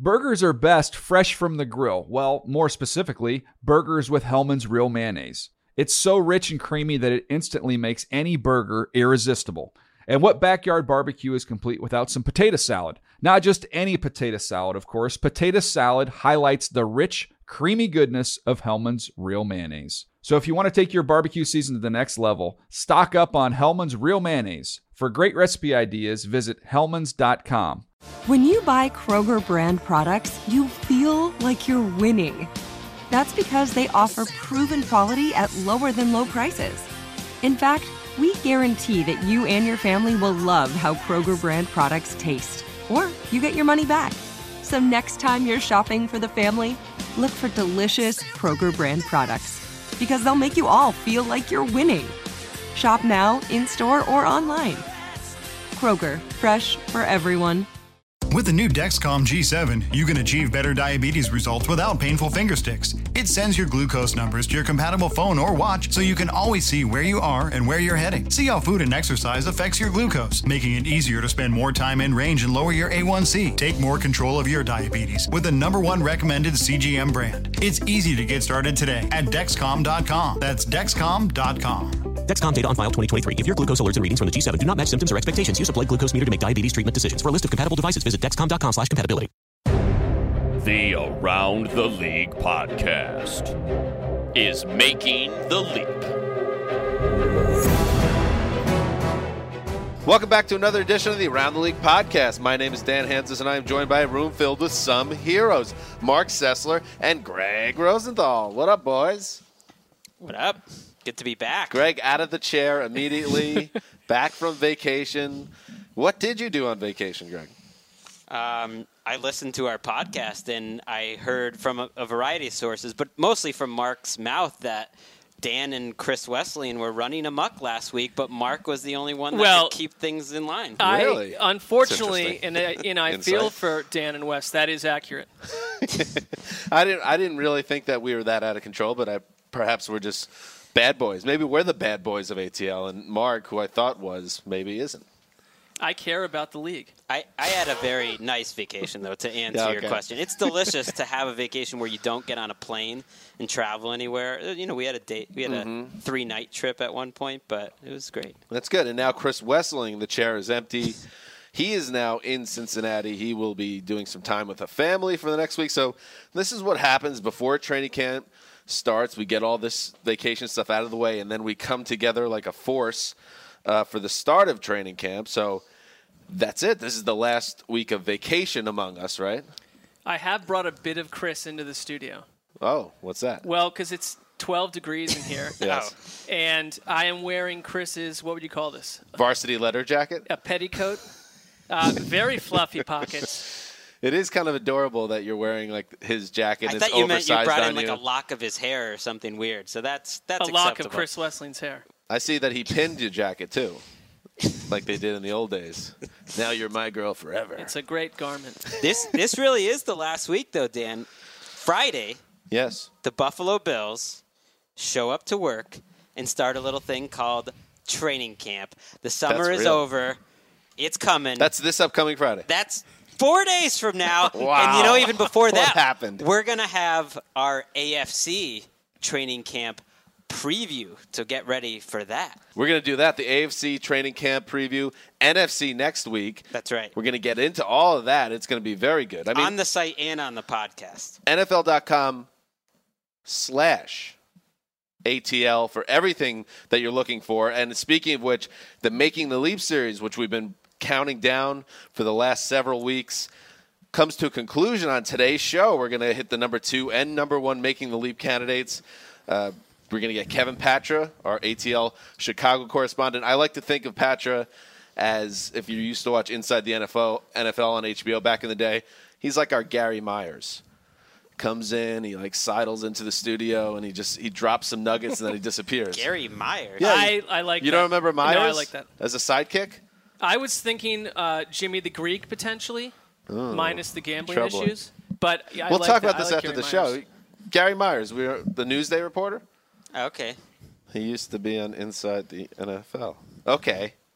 Burgers are best fresh from the grill. Well, more specifically, burgers with Hellmann's Real Mayonnaise. It's so rich and creamy that it instantly makes any burger irresistible. And what backyard barbecue is complete without some potato salad? Not just any potato salad, of course. Potato salad highlights the rich, creamy goodness of Hellmann's Real Mayonnaise. So if you want to take your barbecue season to the next level, stock up on Hellmann's Real Mayonnaise. For great recipe ideas, visit hellmanns.com. When you buy Kroger brand products, you feel like you're winning. That's because they offer proven quality at lower than low prices. In fact, we guarantee that you and your family will love how Kroger brand products taste, or you get your money back. So next time you're shopping for the family, look for delicious Kroger brand products, because they'll make you all feel like you're winning. Shop now, in-store, or online. Kroger, fresh for everyone. With the new Dexcom G7, you can achieve better diabetes results without painful finger sticks. It sends your glucose numbers to your compatible phone or watch so you can always see where you are and where you're heading. See how food and exercise affects your glucose, making it easier to spend more time in range and lower your A1C. Take more control of your diabetes with the #1 recommended CGM brand. It's easy to get started today at Dexcom.com. That's Dexcom.com. Dexcom data on file 2023. If your glucose alerts and readings from the G7 do not match symptoms or expectations, use a blood glucose meter to make diabetes treatment decisions. For a list of compatible devices, visit Dexcom.com/compatibility. The Around the League podcast is making the leap. Welcome back to another edition of the Around the League podcast. My name is Dan Hansis, and I am joined by a room filled with some heroes, Mark Sessler and Greg Rosenthal. What up, boys? What up? Good to be back. Greg out of the chair immediately, back from vacation. What did you do on vacation, Greg? I listened to our podcast, and I heard from a variety of sources, but mostly from Mark's mouth, that Dan and Chris Wesleyan were running amok last week, but Mark was the only one that could keep things in line. Really? Unfortunately, and I feel for Dan and Wes, that is accurate. I didn't really think that we were that out of control, but perhaps we're just bad boys. Maybe we're the bad boys of ATL, and Mark, who I thought was, maybe isn't. I care about the league. I had a very nice vacation, though, to answer your question. It's delicious to have a vacation where you don't get on a plane and travel anywhere. You know, we had a 3-night trip at one point, but it was great. That's good. And now Chris Wesseling, the chair is empty. He is now in Cincinnati. He will be doing some time with a family for the next week. So this is what happens before training camp starts. We get all this vacation stuff out of the way, and then we come together like a force for the start of training camp. So that's it. This is the last week of vacation among us, right? I have brought a bit of Chris into the studio. Oh, what's that? Well, because it's 12 degrees in here. Yes. And I am wearing Chris's, what would you call this? Varsity leather jacket? A petticoat. Very fluffy pockets. It is kind of adorable that you're wearing like his jacket. I It's thought you meant you brought in on like a lock of his hair or something weird. So that's a acceptable. lock of Chris Wesseling's hair. I see that he pinned your jacket too, like they did in the old days. Now you're my girl forever. It's a great garment. This really is the last week, though, Dan. Friday, yes, the Buffalo Bills show up to work and start a little thing called training camp. The summer is over. It's coming. That's this upcoming Friday. That's 4 days from now. Wow. And, even before that, what happened? We're going to have our AFC training camp preview to get ready for that. We're going to do that, the AFC training camp preview, NFC next week. That's right. We're going to get into all of that. It's going to be very good. I mean, on the site and on the podcast. NFL.com/ATL for everything that you're looking for. And speaking of which, the Making the Leap series, which we've been counting down for the last several weeks, comes to a conclusion on today's show. We're going to hit the number 2 and number 1 Making the Leap candidates. We're going to get Kevin Patra, our ATL Chicago correspondent. I like to think of Patra as, if you used to watch Inside the NFL on HBO back in the day, he's like our Gary Myers. Comes in, he like sidles into the studio, and he drops some nuggets, and then he disappears. Gary Myers. Yeah, I like that. You don't remember Myers? No, I like that. As a sidekick? I was thinking Jimmy the Greek, potentially, minus the gambling trouble. issues. But We'll talk about this after the show. Gary Myers, we're the Newsday reporter. Okay. He used to be on Inside the NFL. Okay.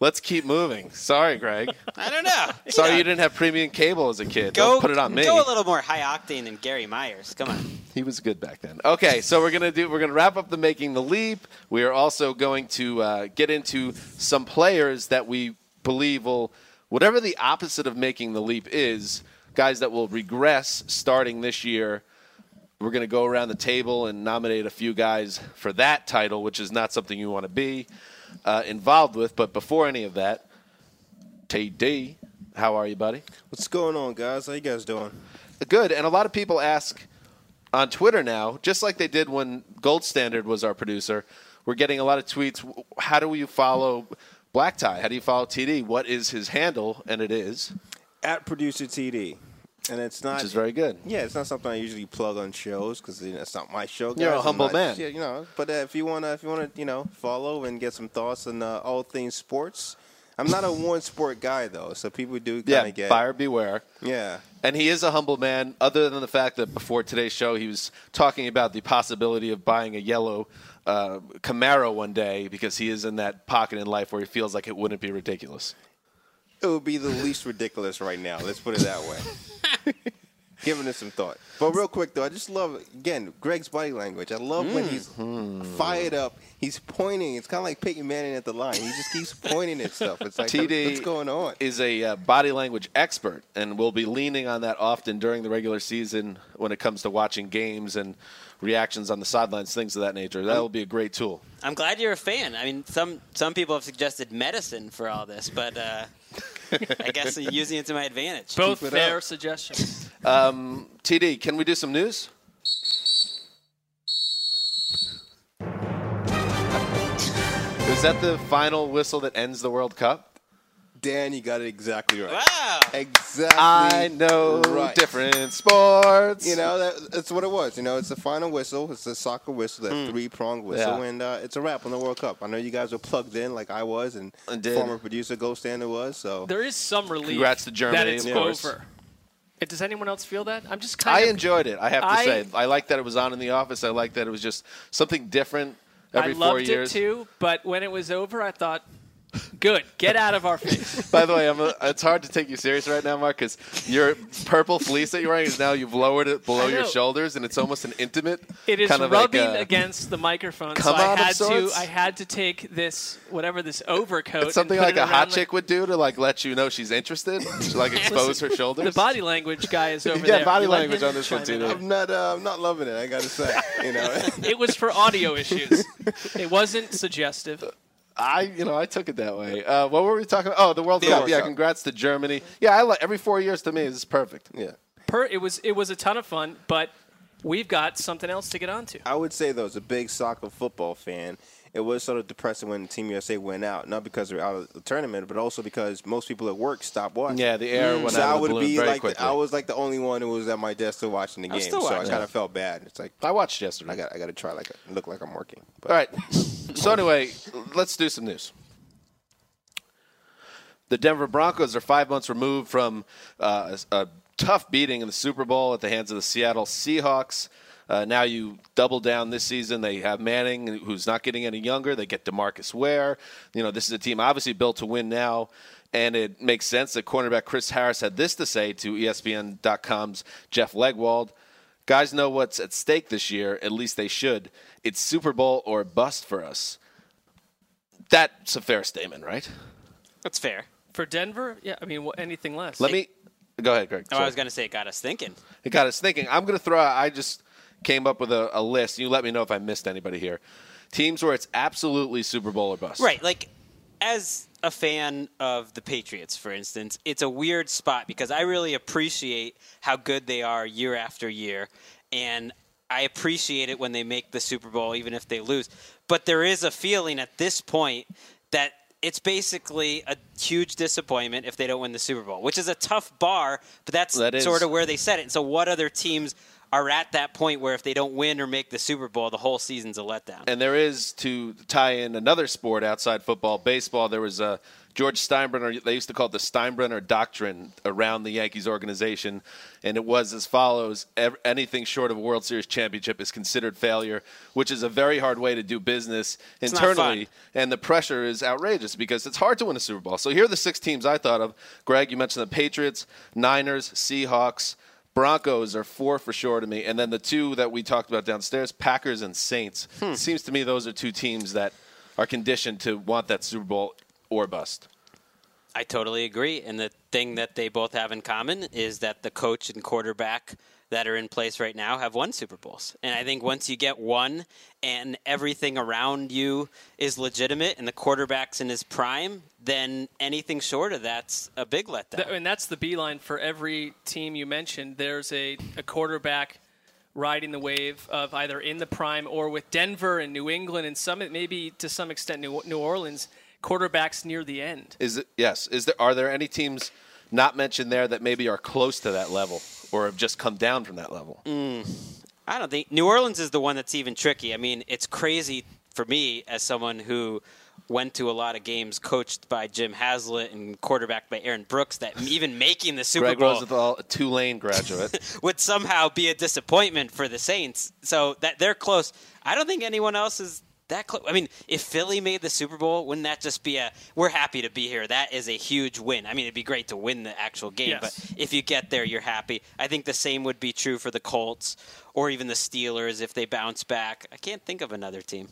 Let's keep moving. Sorry, Greg. I don't know. Sorry you didn't have premium cable as a kid. Go Don't put it on me. Go a little more high octane than Gary Myers. Come on. He was good back then. Okay, so we're gonna wrap up the Making the Leap. We are also going to get into some players that we believe will, whatever the opposite of making the leap is, guys that will regress starting this year. We're going to go around the table and nominate a few guys for that title, which is not something you want to be involved with. But before any of that, TD, how are you, buddy? What's going on, guys? How you guys doing? Good. And a lot of people ask on Twitter now, just like they did when Gold Standard was our producer, we're getting a lot of tweets. How do you follow Black Tie? How do you follow TD? What is his handle? And it is at Producer TD. And it's not, which is very good. Yeah, it's not something I usually plug on shows because it's not my show. Guys. You're a humble man, But if you wanna, follow and get some thoughts on all things sports. I'm not a one sport guy though, so people do kind of get buyer beware. Yeah, and he is a humble man. Other than the fact that before today's show, he was talking about the possibility of buying a yellow Camaro one day because he is in that pocket in life where he feels like it wouldn't be ridiculous. It would be the least ridiculous right now. Let's put it that way. Giving it some thought. But real quick, though, I just love, again, Greg's body language. I love when he's fired up. He's pointing. It's kind of like Peyton Manning at the line. He just keeps pointing at stuff. It's like, TD what's going on? Is a body language expert, and we'll be leaning on that often during the regular season when it comes to watching games and reactions on the sidelines, things of that nature. That will be a great tool. I'm glad you're a fan. I mean, some people have suggested medicine for all this, but I guess I'm using it to my advantage. Both fair suggestions. TD, can we do some news? Is that the final whistle that ends the World Cup? Dan, you got it exactly right. Wow. Exactly. I know different sports. That's what it was. It's the final whistle. It's the soccer whistle, that three-pronged whistle, and it's a wrap on the World Cup. I know you guys were plugged in like I was, and former producer Gold Standard was. So there is some relief. Congrats to Germany, that it's of course. over. Does anyone else feel that? I'm just I enjoyed it, I have to say. I like that it was on in the office. I like that it was just something different every 4 years. I loved it too, but when it was over, I thought, good. Get out of our face. By the way, it's hard to take you serious right now, Mark, because your purple fleece that you're wearing is now you've lowered it below your shoulders, and it's almost an intimate. It is kind of rubbing like against the microphone. Come so on, I had to take this overcoat. It's something and like put it a hot around chick would do to let you know she's interested, to expose her shoulders. The body language guy is over there. Yeah, body language on this one too. I'm not loving it. I got to say, It was for audio issues. It wasn't suggestive. I took it that way. What were we talking about? Oh, the World Cup. Yeah, congrats to Germany. Yeah, every 4 years to me this is perfect. Yeah. It was a ton of fun, but we've got something else to get on to. I would say, though, as a big soccer football fan, it was sort of depressing when Team USA went out, not because they're out of the tournament, but also because most people at work stopped watching. Yeah, the air went out of the balloon very quickly. I was like the only one who was at my desk still watching the game, so I kind of felt bad. It's like I watched yesterday. I got to try look like I'm working. But. All right. So anyway, let's do some news. The Denver Broncos are 5 months removed from a tough beating in the Super Bowl at the hands of the Seattle Seahawks. Now you double down this season. They have Manning, who's not getting any younger. They get DeMarcus Ware. This is a team obviously built to win now, and it makes sense that cornerback Chris Harris had this to say to ESPN.com's Jeff Legwold. Guys know what's at stake this year. At least they should. It's Super Bowl or bust for us. That's a fair statement, right? That's fair. For Denver? Yeah, I mean, anything less. Go ahead, Greg. I was going to say it got us thinking. It got us thinking. I'm going to throw out, I just came up with a list. You let me know if I missed anybody here. Teams where it's absolutely Super Bowl or bust. Right. Like, as a fan of the Patriots, for instance, it's a weird spot because I really appreciate how good they are year after year. And I appreciate it when they make the Super Bowl, even if they lose. But there is a feeling at this point that it's basically a huge disappointment if they don't win the Super Bowl, which is a tough bar, but that's sort of where they set it. And so what other teams are at that point where if they don't win or make the Super Bowl, the whole season's a letdown? And there is, to tie in another sport outside football, baseball, there was George Steinbrenner, they used to call it the Steinbrenner Doctrine around the Yankees organization, and it was as follows: anything short of a World Series championship is considered failure, which is a very hard way to do business internally, and the pressure is outrageous because it's hard to win a Super Bowl. So here are the 6 teams I thought of. Greg, you mentioned the Patriots, Niners, Seahawks, Broncos are 4 for sure to me, and then the 2 that we talked about downstairs, Packers and Saints. It seems to me those are 2 teams that are conditioned to want that Super Bowl or bust. I totally agree. And the thing that they both have in common is that the coach and quarterback that are in place right now have won Super Bowls. And I think once you get one and everything around you is legitimate and the quarterback's in his prime, then anything short of that's a big letdown. And that's the beeline for every team you mentioned. There's a quarterback riding the wave of either in the prime or with Denver and New England and some, maybe to some extent New Orleans, quarterbacks near the end. Are there any teams not mentioned there that maybe are close to that level or have just come down from that level? I don't think New Orleans is the one that's even tricky. I mean, it's crazy for me as someone who went to a lot of games coached by Jim Haslett and quarterbacked by Aaron Brooks that even making the Super Greg Bowl Rosenthal, a Tulane graduate, would somehow be a disappointment for the Saints. So that they're close. I don't think anyone else is that close. I mean, if Philly made the Super Bowl, wouldn't that just be we're happy to be here. That is a huge win. I mean, it'd be great to win the actual game, yes. But if you get there, you're happy. I think the same would be true for the Colts or even the Steelers if they bounce back. I can't think of another team.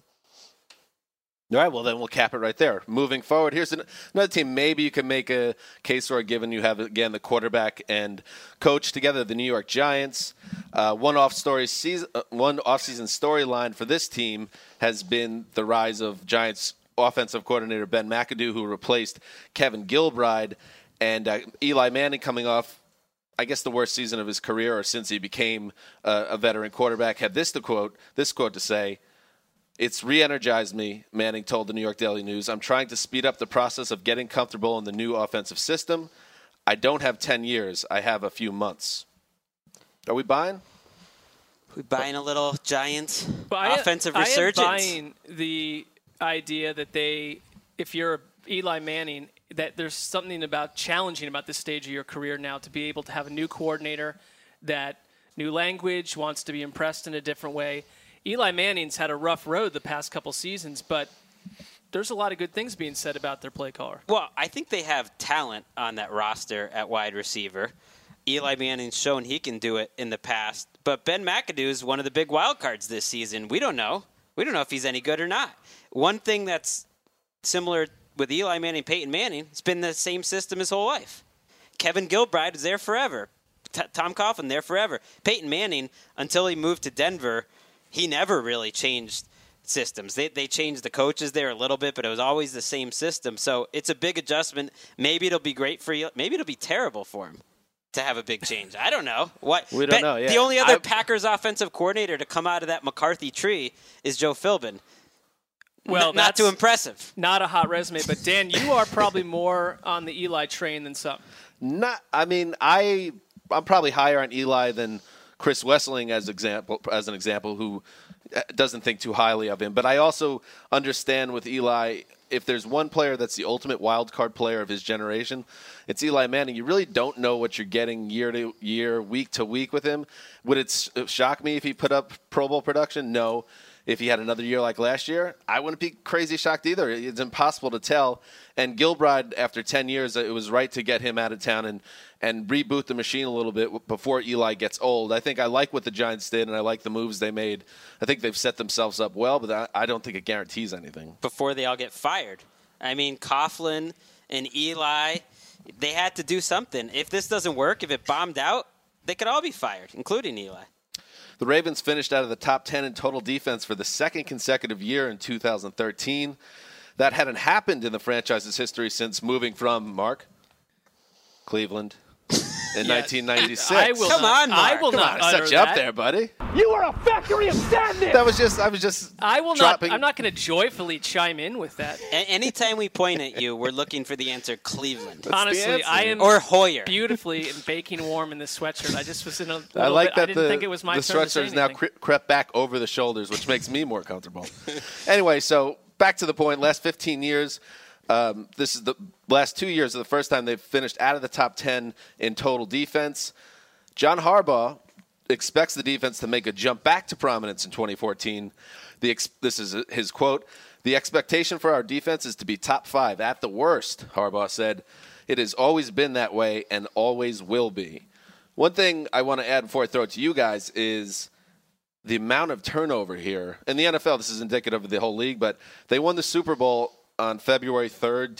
All right, well, then we'll cap it right there. Moving forward, here's another team. Maybe you can make a case for, given you have, again, the quarterback and coach together, the New York Giants. One off-season storyline for this team has been the rise of Giants offensive coordinator Ben McAdoo, who replaced Kevin Gilbride, and Eli Manning coming off, I guess, the worst season of his career, or since he became a veteran quarterback, had this quote to say: "It's re-energized me," Manning told the New York Daily News. "I'm trying to speed up the process of getting comfortable in the new offensive system. I don't have 10 years. I have a few months." Are we buying? We buying a little Giants offensive resurgence? I am buying the idea that if you're Eli Manning, that there's something challenging about this stage of your career now to be able to have a new coordinator, that new language, wants to be impressed in a different way. Eli Manning's had a rough road the past couple seasons, but there's a lot of good things being said about their play caller. Well, I think they have talent on that roster at wide receiver. Eli Manning's shown he can do it in the past, but Ben McAdoo is one of the big wild cards this season. We don't know. We don't know if he's any good or not. One thing that's similar with Eli Manning, Peyton Manning, it's been the same system his whole life. Kevin Gilbride is there forever. Tom Coughlin there forever. Peyton Manning, until he moved to Denver, he never really changed systems. They changed the coaches there a little bit, but it was always the same system. So it's a big adjustment. Maybe it'll be great for you. Maybe it'll be terrible for him to have a big change. I don't know. We don't know. Yeah. The only other Packers offensive coordinator to come out of that McCarthy tree is Joe Philbin. Well, not too impressive. Not a hot resume, but Dan, you are probably more on the Eli train than some. I'm probably higher on Eli than Chris Wesseling as an example, who doesn't think too highly of him. But I also understand with Eli, if there's one player that's the ultimate wild card player of his generation, it's Eli Manning. You really don't know what you're getting year to year, week to week with him. Would it shock me if he put up Pro Bowl production? No. If he had another year like last year, I wouldn't be crazy shocked either. It's impossible to tell. And Gilbride, after 10 years, it was right to get him out of town and reboot the machine a little bit before Eli gets old. I think I like what the Giants did, and I like the moves they made. I think they've set themselves up well, but I don't think it guarantees anything. Before they all get fired. I mean, Coughlin and Eli, they had to do something. If this doesn't work, if it bombed out, they could all be fired, including Eli. The Ravens finished out of the top 10 in total defense for the second consecutive year in 2013. That hadn't happened in the franchise's history since moving from, Mark, Cleveland in 1996. I will not set you up there, buddy. You are a factory of sadness. I was just dropping. I'm not going to joyfully chime in with that. Anytime we point at you, we're looking for the answer Cleveland. Honestly, I am or Hoyer. Beautifully and baking warm in this sweatshirt. I just was in a little I like bit, that I didn't think it was my the turn to say sweatshirt is now crept back over the shoulders, which makes me more comfortable. Anyway, so back to the point. Last 15 years, This is the last 2 years of the first time they've finished out of the top 10 in total defense. John Harbaugh expects the defense to make a jump back to prominence in 2014. This is his quote. "The expectation for our defense is to be top 5 at the worst," Harbaugh said. "It has always been that way and always will be." One thing I want to add before I throw it to you guys is the amount of turnover here. In the NFL, this is indicative of the whole league, but they won the Super Bowl on February 3rd,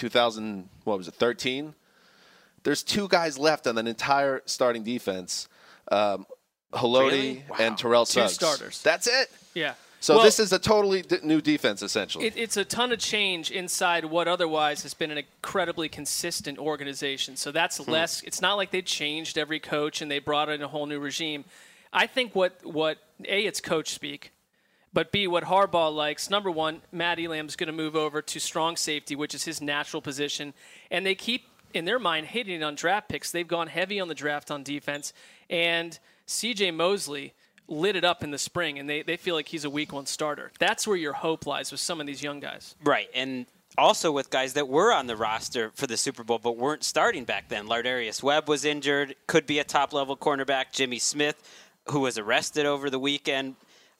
2013. There's 2 guys left on that entire starting defense, Haloti Really? Wow. and Terrell 2 Suggs. starters. That's it. Yeah. So Well, this is a totally new defense, essentially. It's a ton of change inside what otherwise has been an incredibly consistent organization. So that's less. It's not like they changed every coach and they brought in a whole new regime. I think what A, it's coach speak, but B, what Harbaugh likes, number one, Matt Elam's going to move over to strong safety, which is his natural position. And they keep, in their mind, hitting on draft picks. They've gone heavy on the draft on defense. And C.J. Mosley lit it up in the spring, and they feel like he's a week 1 starter. That's where your hope lies with some of these young guys. Right, and also with guys that were on the roster for the Super Bowl but weren't starting back then. Lardarius Webb was injured, could be a top-level cornerback. Jimmy Smith, who was arrested over the weekend,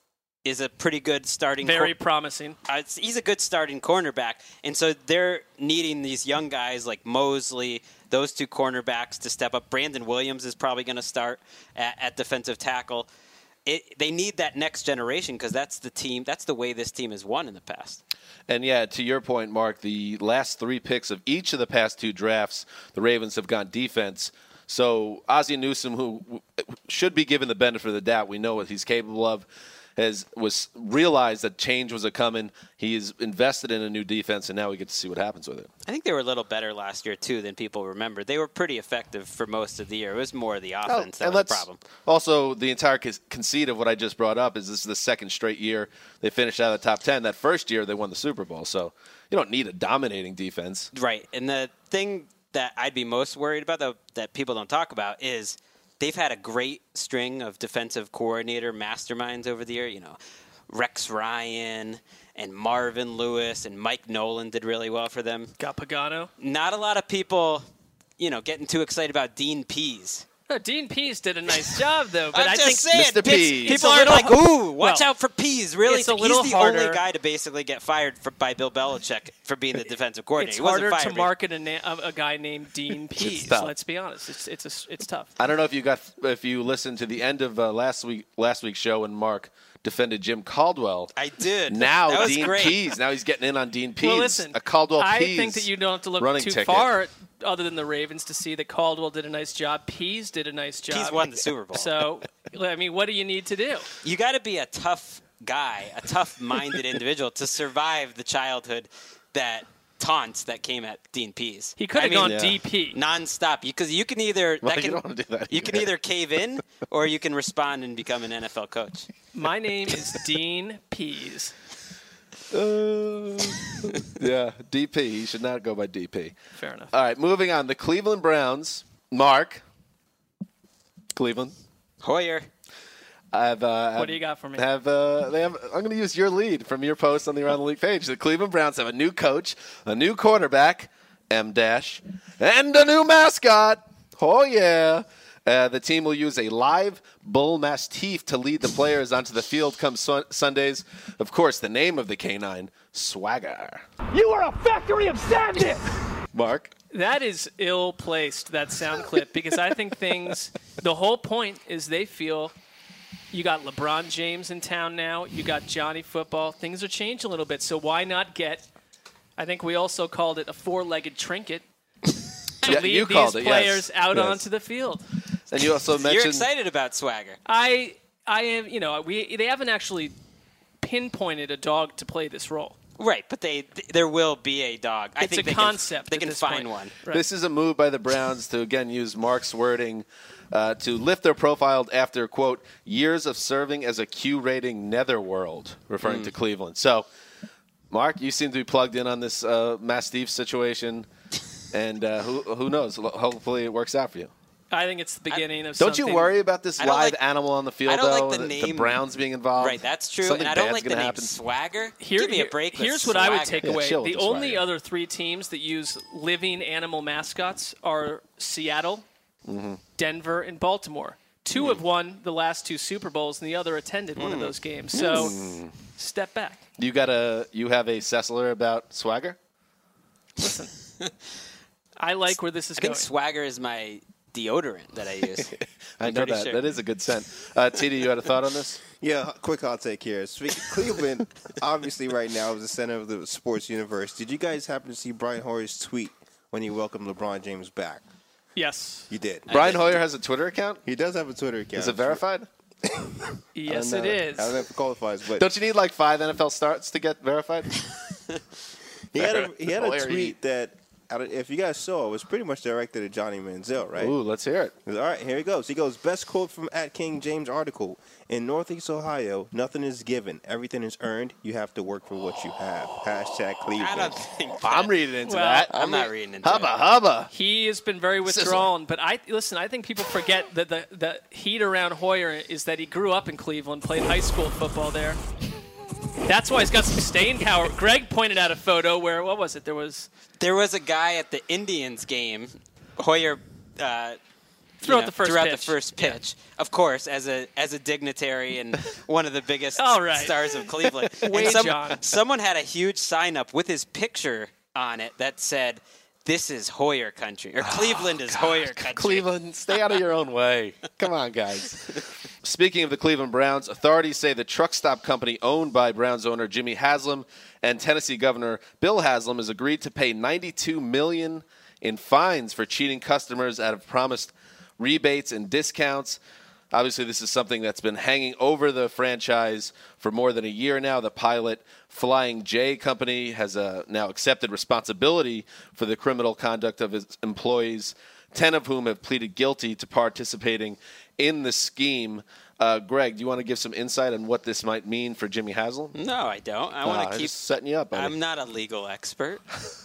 is a pretty good starting Very promising. He's a good starting cornerback, and so they're needing these young guys like Mosley, those 2 cornerbacks to step up. Brandon Williams is probably going to start at defensive tackle. They need that next generation because that's the team. That's the way this team has won in the past. And, yeah, to your point, Mark, the last 3 picks of each of the past 2 drafts, the Ravens have gone defense. So Ozzie Newsome, who should be given the benefit of the doubt, we know what he's capable of, was realized that change was a-coming. He's invested in a new defense, and now we get to see what happens with it. I think they were a little better last year, too, than people remember. They were pretty effective for most of the year. It was more the offense that was the problem. Also, the entire conceit of what I just brought up is this is the 2nd straight year they finished out of the top 10. That first year, they won the Super Bowl. So you don't need a dominating defense. Right. And the thing that I'd be most worried about, though, that people don't talk about is they've had a great string of defensive coordinator masterminds over the year. You know, Rex Ryan and Marvin Lewis and Mike Nolan did really well for them. Got Pagano. Not a lot of people, getting too excited about Dean Pease. No, Dean Pease did a nice job, though. But I'm I think Mr. Pease. People are like, ooh, watch out for Pease. Really? It's a He's little the harder. only guy to basically get fired by Bill Belichick for being the defensive coordinator. it's He wasn't harder fired, to but- market a guy named Dean Pease. tough. Let's be honest. It's tough. I don't know if you listened to the end of last week's show when Mark defended Jim Caldwell. I did. Now That was Dean great. Pease. Now he's getting in on Dean Pease. Well, listen, a Caldwell I Pease think that you don't have to look running too ticket. far other than the Ravens to see that Caldwell did a nice job. Pease did a nice job. Pease won the Super Bowl. So, I mean, what do you need to do? You got to be a tough guy, a tough-minded individual to survive the childhood taunts that came at Dean Pease. He could have gone yeah. DP. nonstop because you can either Well, you don't wanna do that you can either cave in or you can respond and become an NFL coach. My name is Dean Pease. Yeah, DP. He should not go by DP. Fair enough. All right, moving on. The Cleveland Browns. Mark. Cleveland. Hoyer. What do you got for me? I'm going to use your lead from your post on the Around the League page. The Cleveland Browns have a new coach, a new quarterback, and a new mascot. Oh, yeah. The team will use a live bull mastiff to lead the players onto the field come Sundays. Of course, the name of the canine, Swagger. You are a factory of sadness! Mark? That is ill-placed, that sound clip, because I think the whole point is they feel you got LeBron James in town now, you got Johnny Football, things are changing a little bit, so why not get, I think we also called it a four-legged trinket, to lead these players out onto the field. And you also mentioned... You're excited about Swagger. I am, they haven't actually pinpointed a dog to play this role. Right, but there will be a dog. I It's think a concept. They can find point. one. Right. This is a move by the Browns to, again, use Mark's wording to lift their profile after, quote, years of serving as a Q-rating netherworld, referring to Cleveland. So, Mark, you seem to be plugged in on this Mastiff situation, and who knows? Hopefully it works out for you. I think it's the beginning of Don't something. you worry about this I don't live like- animal on the field, I don't though? like the The name. Browns being involved? Right, that's true. Something And I don't bad's like the gonna name happen. Swagger. Here- Give me here- a break. with Here's what I would Swagger. take Yeah, away. chill with The the only swagger. other 3 teams that use living animal mascots are Seattle, Denver, and Baltimore. 2 have won the last 2 Super Bowls, and the other attended one of those games. So step back. You have a Sessler about Swagger? Listen, I like where this is I going. think Swagger is my deodorant that I use. I know pretty that. sure. That is a good scent. TD, you had a thought on this? Yeah, quick hot take here. Cleveland, obviously, right now is the center of the sports universe. Did you guys happen to see Brian Hoyer's tweet when he welcomed LeBron James back? Yes. You did. Brian Hoyer has a Twitter account? He does have a Twitter account. Is it verified? Yes, I don't it know. is. I don't know if it qualifies, but Don't you need like 5 NFL starts to get verified? he had a Hoyer, tweet that, if you guys saw, it was pretty much directed at Johnny Manziel, right? Ooh, let's hear it. All right, here he goes. He goes, best quote from @King James article. In Northeast Ohio, nothing is given. Everything is earned. You have to work for what you have. #Cleveland. I don't think I'm reading into Well, that. I'm not reading into Hubba, it. hubba. He has been very withdrawn, but I think people forget that the heat around Hoyer is that he grew up in Cleveland, played high school football there. That's why he's got some staying power. Greg pointed out a photo where, what was it? There was a guy at the Indians game. Hoyer threw out the first pitch. Yeah. Of course, as a dignitary and one of the biggest All right. stars of Cleveland. Wait, And John. Someone had a huge sign up with his picture on it that said, "This is Hoyer country," or "Cleveland is Hoyer country." Cleveland, stay out of your own way. Come on, guys. Speaking of the Cleveland Browns, authorities say the truck stop company owned by Browns owner Jimmy Haslam and Tennessee Governor Bill Haslam has agreed to pay $92 million in fines for cheating customers out of promised rebates and discounts. Obviously, this is something that's been hanging over the franchise for more than a year now. The pilot Flying J company has now accepted responsibility for the criminal conduct of its employees, 10 of whom have pleaded guilty to participating in the scheme. Greg, do you want to give some insight on what this might mean for Jimmy Haslam? No, I don't. I want to keep just setting you up, buddy. I'm not a legal expert.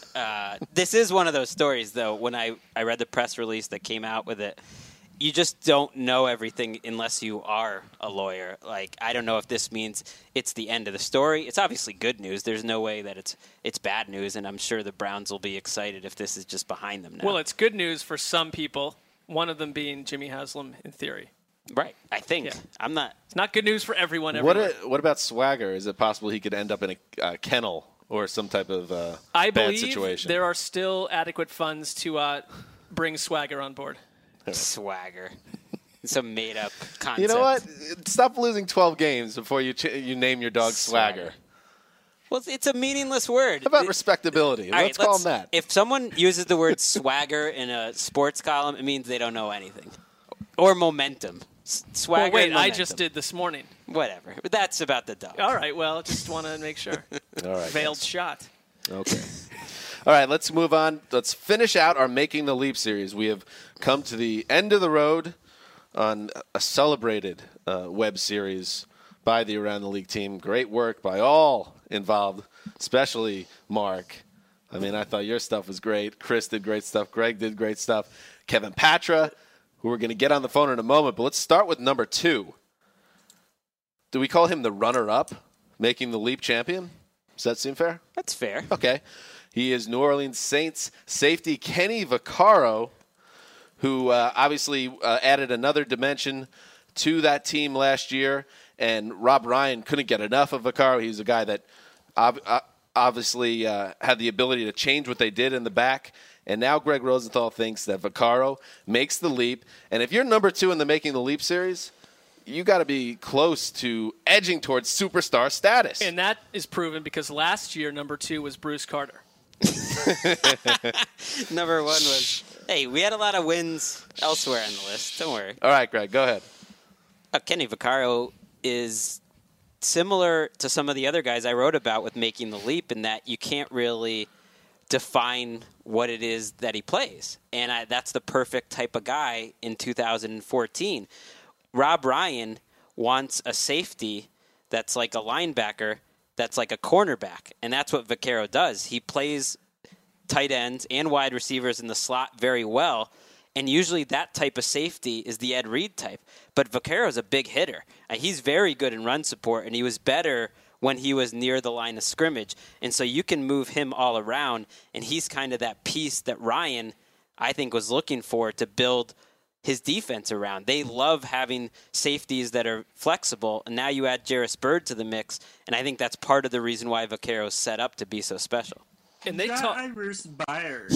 This is one of those stories, though. When I read the press release that came out with it, you just don't know everything unless you are a lawyer. Like, I don't know if this means it's the end of the story. It's obviously good news. There's no way that it's bad news, and I'm sure the Browns will be excited if this is just behind them now. Well, it's good news for some people, one of them being Jimmy Haslam in theory. Right, I think. Yeah. I'm not. It's not good news for everyone What everywhere. what about Swagger? Is it possible he could end up in a kennel or some type of I bad believe situation? there are still adequate funds to bring Swagger on board. Swagger. Some made-up concept. You know what? Stop losing 12 games before you name your dog Swagger. Well, it's a meaningless word. How about respectability? All Let's call him that. If someone uses the word swagger in a sports column, it means they don't know anything. Or momentum. Swagger Well, wait, and I momentum. just did this morning. Whatever. But that's about the dog. All right, well, just want to make sure. All right. Veiled shot. Okay. All right, let's move on. Let's finish out our Making the Leap series. We have come to the end of the road on a celebrated web series by the Around the League team. Great work by all involved, especially Mark. I mean, I thought your stuff was great. Chris did great stuff. Greg did great stuff. Kevin Patra, who we're going to get on the phone in a moment. But let's start with number 2. Do we call him the runner-up, Making the Leap champion? Does that seem fair? That's fair. Okay. He is New Orleans Saints safety Kenny Vaccaro, who obviously added another dimension to that team last year. And Rob Ryan couldn't get enough of Vaccaro. He's a guy that obviously had the ability to change what they did in the back. And now Greg Rosenthal thinks that Vaccaro makes the leap. And if you're number 2 in the Making the Leap series, you got to be close to edging towards superstar status. And that is proven because last year, number 2 was Bruce Carter. Number 1 was, hey, we had a lot of wins elsewhere on the list. Don't worry. All right, Greg, go ahead. Kenny Vaccaro is similar to some of the other guys I wrote about with Making the Leap in that you can't really define what it is that he plays. And that's the perfect type of guy in 2014. Rob Ryan wants a safety that's like a linebacker, that's like a cornerback. And that's what Vaccaro does. He plays tight ends and wide receivers in the slot very well. And usually that type of safety is the Ed Reed type. But Vaccaro's a big hitter. He's very good in run support, and he was better when he was near the line of scrimmage. And so you can move him all around, and he's kind of that piece that Ryan, I think, was looking for to build his defense around. They love having safeties that are flexible, and now you add Jarris Byrd to the mix, and I think that's part of the reason why Vaccaro's set up to be so special. And they Jarris Byrd.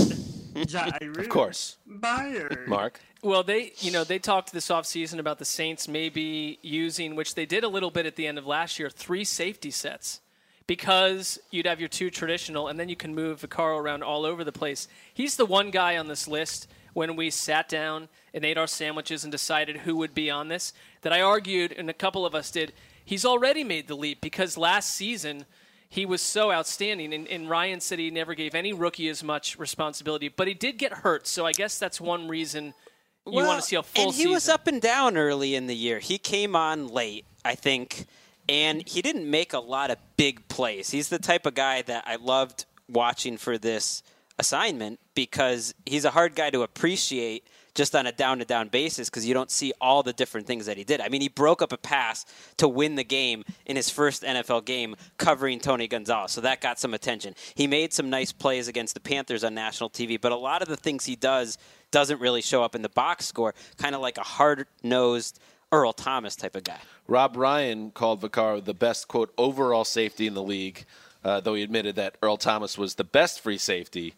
Of course. Byrd. Mark? Well, they talked this offseason about the Saints maybe using, which they did a little bit at the end of last year, 3 safety sets, because you'd have your 2 traditional, and then you can move Vaccaro around all over the place. He's the one guy on this list when we sat down and ate our sandwiches and decided who would be on this, that I argued, and a couple of us did, he's already made the leap because last season he was so outstanding, and Ryan said he never gave any rookie as much responsibility, but he did get hurt, so I guess that's one reason you want to see a full season. And he was up and down early in the year. He came on late, I think, and he didn't make a lot of big plays. He's the type of guy that I loved watching for this assignment because he's a hard guy to appreciate just on a down-to-down basis because you don't see all the different things that he did. I mean, he broke up a pass to win the game in his first NFL game covering Tony Gonzalez, so that got some attention. He made some nice plays against the Panthers on national TV, but a lot of the things he doesn't really show up in the box score, kind of like a hard-nosed Earl Thomas type of guy. Rob Ryan called Vaccaro the best, quote, overall safety in the league, though he admitted that Earl Thomas was the best free safety.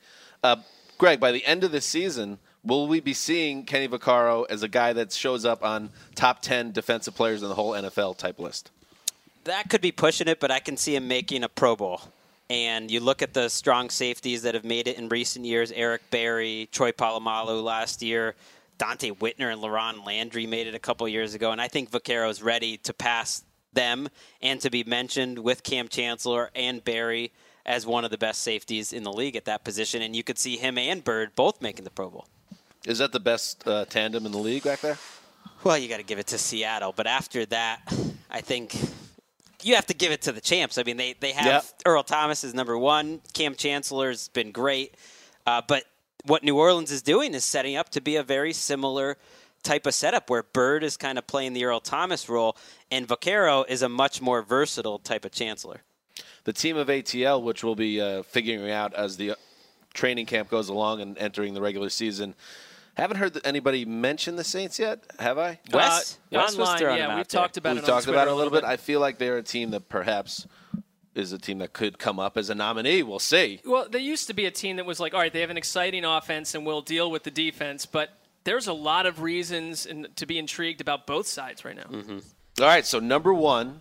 Greg, by the end of this season, will we be seeing Kenny Vaccaro as a guy that shows up on top 10 defensive players in the whole NFL type list? That could be pushing it, but I can see him making a Pro Bowl. And you look at the strong safeties that have made it in recent years, Eric Berry, Troy Polamalu last year, Dante Whitner and LaRon Landry made it a couple years ago, and I think Vaccaro is ready to pass them and to be mentioned with Cam Chancellor and Berry as one of the best safeties in the league at that position, and you could see him and Byrd both making the Pro Bowl. Is that the best tandem in the league back there? Well, you got to give it to Seattle, but after that, I think you have to give it to the champs. I mean, they have Earl Thomas is number 1. Cam Chancellor's been great, but what New Orleans is doing is setting up to be a very similar type of setup where Byrd is kind of playing the Earl Thomas role, and Vaccaro is a much more versatile type of Chancellor. The team of ATL, which we'll be figuring out as the training camp goes along and entering the regular season, haven't heard anybody mention the Saints yet, have I? Wes online, was throwing yeah, them we've out there. talked about We've it on talked Twitter about it a little bit. bit. I feel like they're a team that perhaps is a team that could come up as a nominee. We'll see. Well, they used to be a team that was like, all right, they have an exciting offense and we'll deal with the defense, but there's a lot of reasons to be intrigued about both sides right now. Mm-hmm. All right, so number 1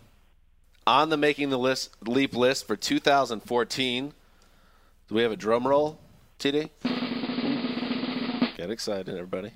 on the Making the Leap list for 2014. Do we have a drum roll, TD? Get excited, everybody.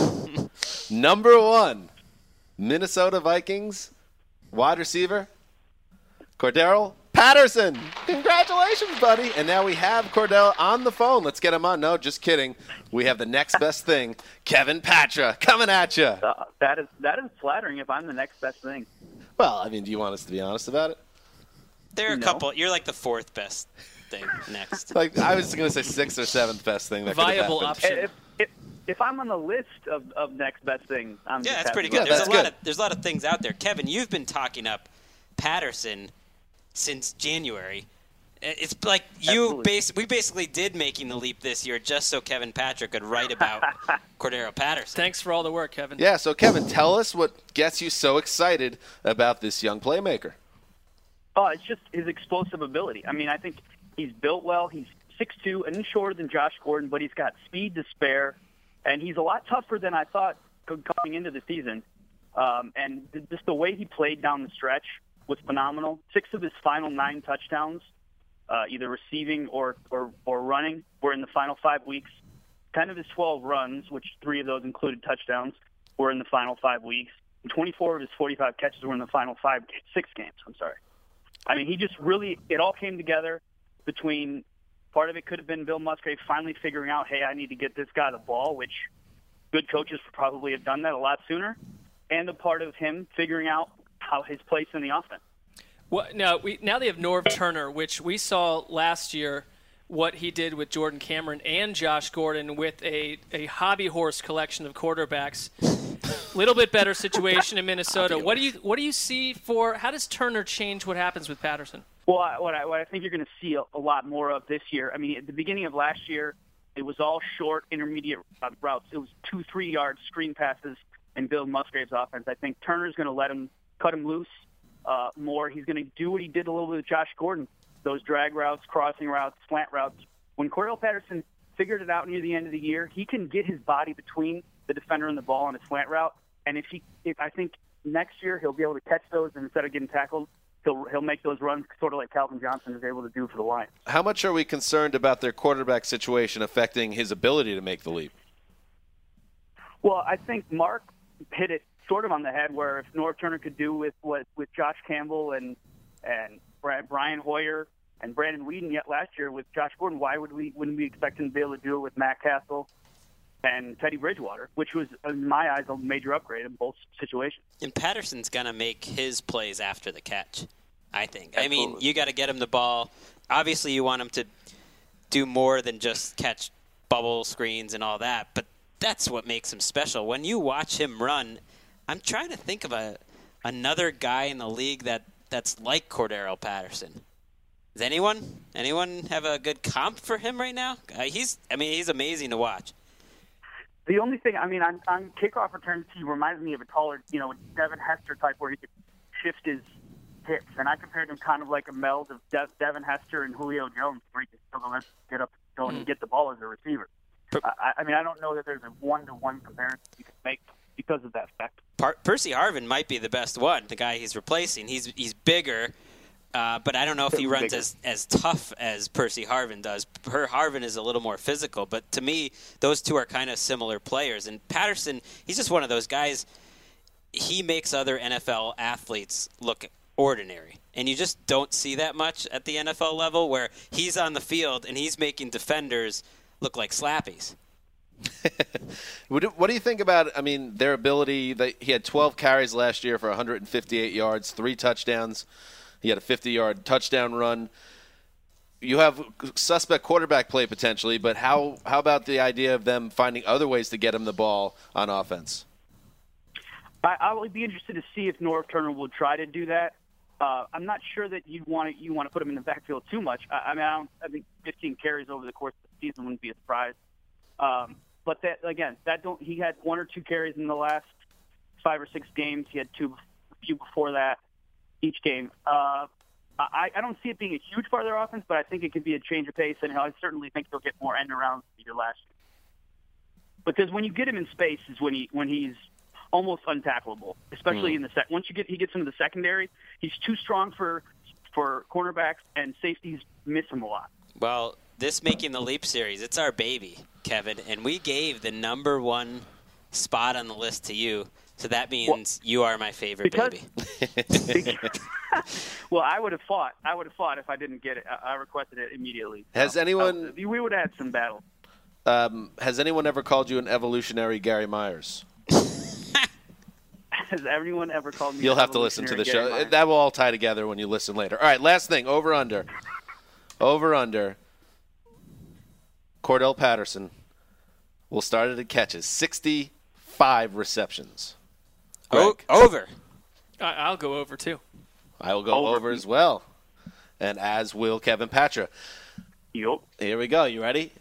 Number 1, Minnesota Vikings wide receiver, Cordero Patterson. Congratulations, buddy. And now we have Cordell on the phone. Let's get him on. No, just kidding. We have the next best thing, Kevin Patra, coming at you. That is flattering if I'm the next best thing. Well, I mean, do you want us to be honest about it? There are a couple. You're like the 4th best thing next. Like I was going to say 6th or 7th best thing that Viable could have happened. option. If I'm on the list of next best thing, I'm Yeah, just that's pretty happy. good. Yeah, There's a lot of things out there. Kevin, you've been talking up Patterson since January. It's like we basically did Making the Leap this year just so Kevin Patrick could write about Cordero Patterson. Thanks for all the work, Kevin. Yeah, so Kevin, tell us what gets you so excited about this young playmaker. Oh, it's just his explosive ability. I mean, I think he's built well. He's 6'2", and shorter than Josh Gordon, but he's got speed to spare, and he's a lot tougher than I thought coming into the season. And just the way he played down the stretch was phenomenal. 6 of his final 9 touchdowns, either receiving or running, were in the final 5 weeks. 10 of his 12 runs, which 3 of those included touchdowns, were in the final 5 weeks. And 24 of his 45 catches were in the final 6 games. I mean, he just really – it all came together between – part of it could have been Bill Musgrave finally figuring out, hey, I need to get this guy the ball, which good coaches probably have done that a lot sooner, and a part of him figuring out how his place in the offense. Well, now they have Norv Turner, which we saw last year what he did with Jordan Cameron and Josh Gordon with a hobby horse collection of quarterbacks. Little bit better situation in Minnesota. What do you see for how does Turner change what happens with Patterson? Well, what I think you're going to see a lot more of this year. I mean, at the beginning of last year, it was all short, intermediate routes. It was 2-3 yard screen passes and Bill Musgrave's offense. I think Turner's going to let him cut him loose more. He's going to do what he did a little bit with Josh Gordon, those drag routes, crossing routes, slant routes. When Cordell Patterson figured it out near the end of the year, he can get his body between the defender and the ball on a slant route. And if I think next year he'll be able to catch those, and instead of getting tackled, he'll make those runs sort of like Calvin Johnson is able to do for the Lions. How much are we concerned about their quarterback situation affecting his ability to make the leap? Well, I think Mark hit it sort of on the head, where if Norv Turner could do with Josh Campbell and Brian Hoyer and Brandon Weeden yet last year with Josh Gordon, wouldn't we expect him to be able to do it with Matt Castle and Teddy Bridgewater, which was, in my eyes, a major upgrade in both situations. And Patterson's going to make his plays after the catch, I think. Absolutely. I mean, you got to get him the ball. Obviously, you want him to do more than just catch bubble screens and all that, but that's what makes him special. When you watch him run, I'm trying to think of another guy in the league that's like Cordell Patterson. Does anyone have a good comp for him right now? He's amazing to watch. The only thing, on kickoff returns, he reminds me of a taller, Devin Hester type where he could shift his hips. And I compared him kind of like a meld of Devin Hester and Julio Jones, where he could still go and get the ball as a receiver. I don't know that there's a one-to-one comparison you can make because of that fact. Percy Harvin might be the best one, the guy he's replacing. He's bigger. But I don't know if he runs as tough as Percy Harvin does. Harvin is a little more physical, but to me, those two are kind of similar players. And Patterson, he's just one of those guys. He makes other NFL athletes look ordinary, and you just don't see that much at the NFL level, where he's on the field and he's making defenders look like slappies. What do you think about, their ability? He had 12 carries last year for 158 yards, 3 touchdowns. He had a 50-yard touchdown run. You have suspect quarterback play potentially, but how about the idea of them finding other ways to get him the ball on offense? I would be interested to see if Norv Turner will try to do that. I'm not sure that you want to put him in the backfield too much. I think 15 carries over the course of the season wouldn't be a surprise. But he had 1 or 2 carries in the last 5 or 6 games. He had a few before that. Each game. I don't see it being a huge part of their offense, but I think it could be a change of pace, and I certainly think they'll get more end arounds than he did last year. Because when you get him in space is when he's almost untackleable, especially in the once he gets into the secondary, he's too strong for cornerbacks, and safeties miss him a lot. Well, this Making the Leap series, it's our baby, Kevin, and we gave the number 1 spot on the list to you. So that means you are my favorite baby. Well, I would have fought if I didn't get it. I requested it immediately. Has anyone? We would have had some battle. Has anyone ever called you an evolutionary Gary Myers? Has anyone ever called me? You'll have to listen to the show. Myers? That will all tie together when you listen later. All right, last thing. Over under. Cordell Patterson will start at catches. 65 receptions. Over. I'll go over, too. I will go over as well. And as will Kevin Patra. Yep. Here we go. You ready?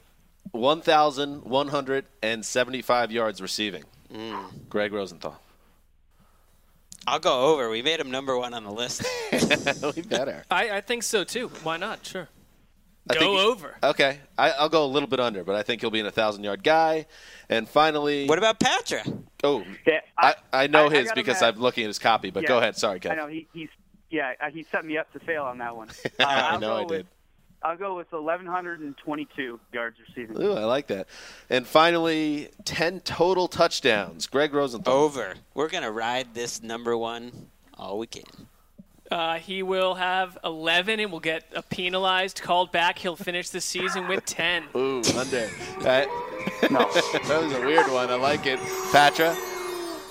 1,175 yards receiving. Greg Rosenthal. I'll go over. We made him number 1 on the list. We better. I think so, too. Why not? Sure. Go over. Okay. I'll go a little bit under, but I think he'll be an 1,000-yard guy. And finally... What about Patra? Oh, I know his because I'm looking at his copy, but go ahead. Sorry, Kevin. I know. He set me up to fail on that one. I know I did. I'll go with 1,122 yards receiving. Ooh, I like that. And finally, 10 total touchdowns. Greg Rosenthal. Over. We're going to ride this number 1 all we can. He will have 11 and will get penalized, called back. He'll finish the season with 10. Ooh, under. That was a weird one. I like it. Patra? Over.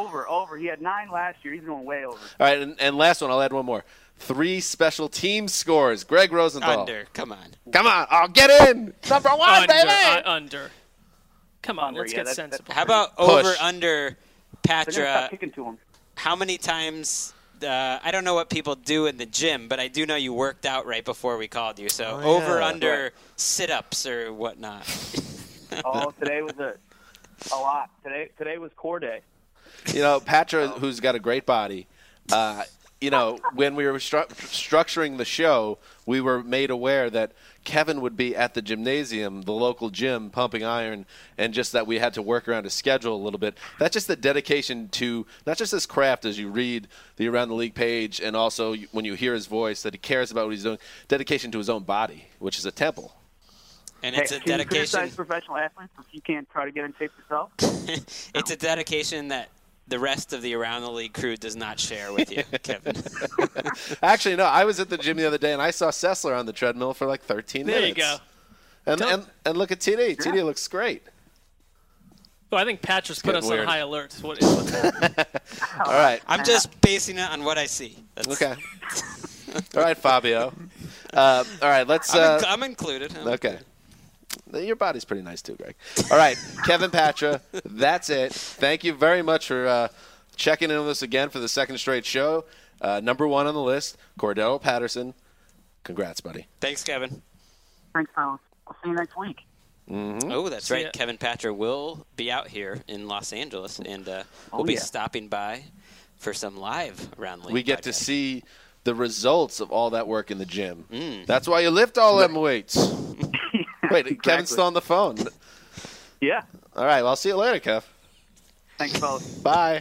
Over. He had 9 last year. He's going way over. All right, and last one, I'll add one more. 3 special team scores. Greg Rosenthal. Under. Come on. I'll get in. Number 1, baby. Under. Come on, let's get sensible. How about Push. over under They're gonna Patra? stop kicking to him. How many times? I don't know what people do in the gym, but I do know you worked out right before we called you. So over under sit-ups or whatnot. Today was a lot. Today was core day. You know, Patra, who's got a great body, when we were structuring the show, we were made aware that Kevin would be at the gymnasium, the local gym, pumping iron, and just that we had to work around his schedule a little bit. That's just the dedication to not just his craft as you read the Around the League page and also when you hear his voice, that he cares about what he's doing, dedication to his own body, which is a temple. And it's a can you dedication. criticize professional athletes if you can't try to get in shape yourself? It's a dedication that the rest of the Around the League crew does not share with you, Kevin. Actually, no. I was at the gym the other day, and I saw Sessler on the treadmill for like 13 minutes. There you go. And look at TD. TD looks great. Well, I think Patrick's put us weird. on high alert. Is what's happening. All right. I'm just basing it on what I see. Okay. All right, Fabio. All right, let's. I'm included. Okay. Your body's pretty nice too, Greg. All right, Kevin Patra, that's it. Thank you very much for checking in with us again for the second straight show. Number 1 on the list, Cordell Patterson. Congrats, buddy. Thanks, Kevin. Thanks, fellas. I'll see you next week. Mm-hmm. Oh, that's right. Kevin Patra will be out here in Los Angeles, and we'll be stopping by for some live Around the League. We get podcast. to see the results of all that work in the gym. That's why you lift all them weights. Wait, Exactly. Kevin's still on the phone. Yeah. All right, well, I'll see you later, Kev. Thanks, fellas. Bye.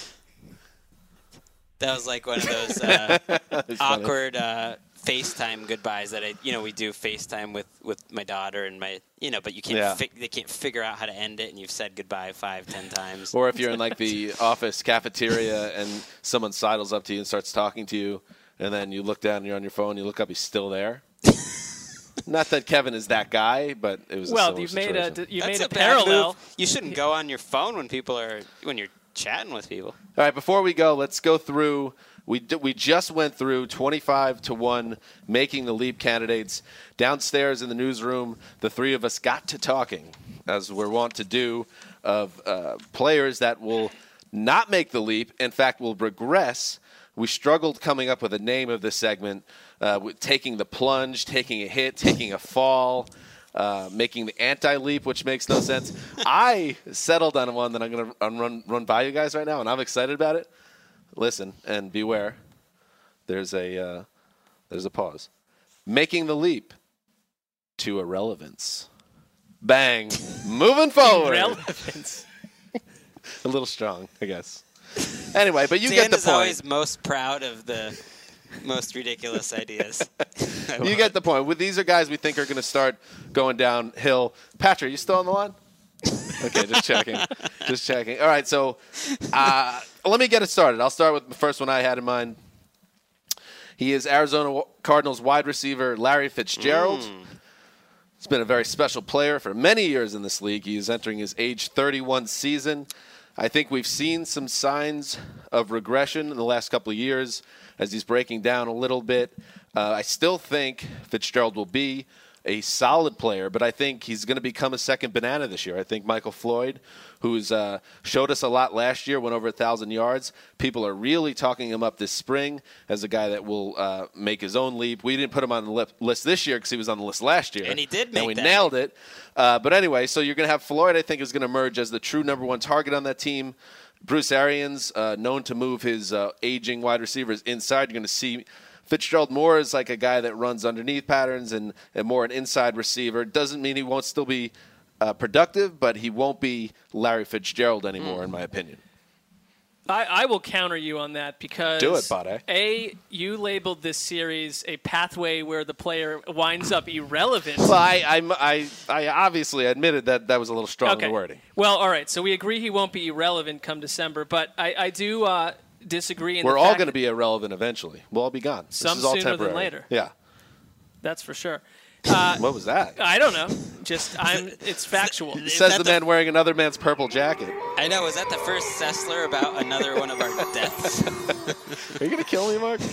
That was like one of those awkward FaceTime goodbyes that we do FaceTime with my daughter and my, but you can't they can't figure out how to end it, and you've said goodbye 5-10 times. Or if you're in like the office cafeteria and someone sidles up to you and starts talking to you, and then you look down and you're on your phone, you look up, he's still there. Not that Kevin is that guy, but it was you've made That's a bad parallel. move. You shouldn't go on your phone when you're chatting with people. All right, before we go, let's go through. We just went through 25-1 making the leap candidates. Downstairs in the newsroom, the three of us got to talking, as we're wont to do, of players that will not make the leap, in fact, will regress. We struggled coming up with a name of this segment, with taking the plunge, taking a hit, taking a fall, making the anti-leap, which makes no sense. I settled on one that I'm going to run by you guys right now, and I'm excited about it. Listen and beware. There's a pause. Making the leap to irrelevance. Bang. Moving forward. Irrelevance. A little strong, I guess. Anyway, but you Dan get the is point. always most proud of the most ridiculous ideas. You get the point. These are guys we think are going to start going downhill. Patrick, you still on the line? Okay, just checking. Just checking. All right, so let me get it started. I'll start with the first one I had in mind. He is Arizona Cardinals wide receiver Larry Fitzgerald. He's been a very special player for many years in this league. He is entering his age 31 season. I think we've seen some signs of regression in the last couple of years as he's breaking down a little bit. I still think Fitzgerald will be a solid player, but I think he's going to become a second banana this year. I think Michael Floyd, who's showed us a lot last year, went over 1,000 yards. People are really talking him up this spring as a guy that will make his own leap. We didn't put him on the list this year because he was on the list last year. And he did make and we that. nailed it. But anyway, so you're going to have Floyd, I think, is going to emerge as the true number one target on that team. Bruce Arians, known to move his aging wide receivers inside. You're going to see Fitzgerald more as like a guy that runs underneath patterns and more an inside receiver. Doesn't mean he won't still be productive, but he won't be Larry Fitzgerald anymore, in my opinion. I will counter you on that because Do it, Bade. A, you labeled this series a pathway where the player winds up irrelevant. Well, I obviously admitted that was a little strong in Okay. the wording. Well, all right. So we agree he won't be irrelevant come December, but I do disagree. We're all going to be irrelevant eventually. We'll all be gone. Some this is all sooner than temporary. later. Yeah. That's for sure. What was that? I don't know. It's factual. Says the man wearing another man's purple jacket. I know. Was that the first Sessler about another one of our deaths? Are you going to kill me, Mark?